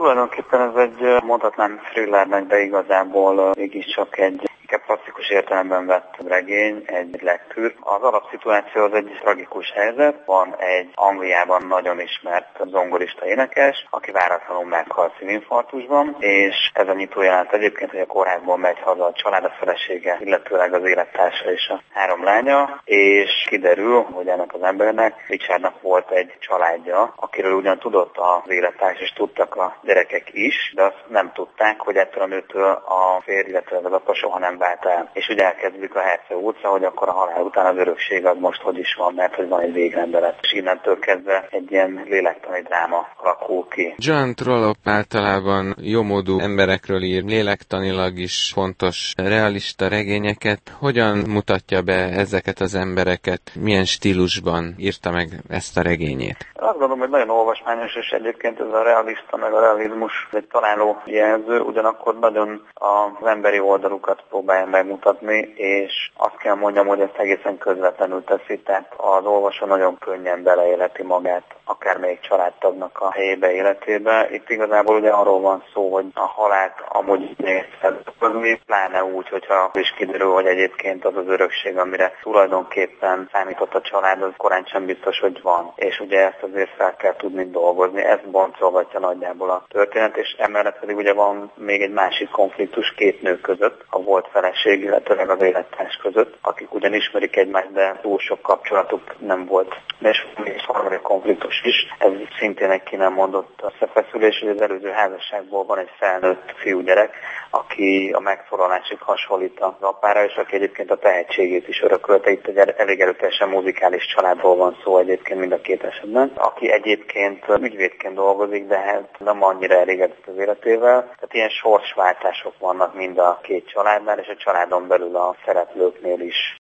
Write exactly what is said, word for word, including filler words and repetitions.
Tulajdonképpen ez egy, mondhatnám thrillernek, de igazából mégiscsak egy inkább klasszikus értelemben vett regény, egy lektűr. Az alapszituáció az egy tragikus helyzet. Van egy Angliában nagyon ismert zongorista énekes, aki váratlanul meghal szívinfarktusban, és ez a nyitójelenet egyébként, hogy a kórházból megy haza a család, a felesége, illetőleg az élettársa és a három lánya, és kiderül, hogy ennek az embernek, Richardnak volt egy családja, akiről ugyan tudott az élettárs, és tudtak a gyerekek is, de azt nem tudták, hogy ettől a nőtől a férj, illetve az apa soha nem vált el. És ugye elkezdődik a Herceg utca, hogy akkor a halál után az örökség az most hogy is van, mert hogy van egy végrendelet. És innentől kezdve egy ilyen lélektani dráma alakul ki. Joan Trollope általában jómódú emberekről ír, lélektanilag is fontos, realista regényeket. Hogyan mutatja be ezeket az embereket? Milyen stílusban írta meg ezt a regényét? Azt gondolom, hogy nagyon olvasmányos, és egyébként ez a realista, meg a realizmus egy találó jelző, ugyanakkor nagyon az emberi oldalukat próbálja megmutatni, és azt kell mondjam, hogy ezt egészen közvetlenül teszi, tehát az olvasó nagyon könnyen beleéleti magát akármelyik családtagnak a helyébe, életébe. Itt igazából ugye arról van szó, hogy a halált amúgy nehéz feldolgozni, pláne úgy, hogyha is kiderül, hogy egyébként az az örökség, amire tulajdonképpen számított a család, az korán sem biztos, hogy van. És ugye ezt azért fel kell tudni dolgozni. Ez boncolgatja nagyjából a történet, és emellett pedig ugye van még egy másik konfliktus két nő között, a volt feleség, illetőleg az élettárs között, akik ugyan ismerik egymást, de túl sok kapcsolatuk nem volt. És még harmadik konfliktus is. Ez szintén egy ki nem mondott összefeszülés, hogy az előző házasságból van egy felnőtt fiúgyerek, aki a megszólalásig hasonlít az apára, és aki egyébként a tehetségét is örökölte. Itt egy elég erőteljesen muzikális családból van szó egyébként mind a két esetben, aki egyébként ügyvédként dolgozik, de hát nem annyira elégedett az életével. Tehát ilyen sorsváltások vannak mind a két családnál, és a családon belül a szereplőknél is.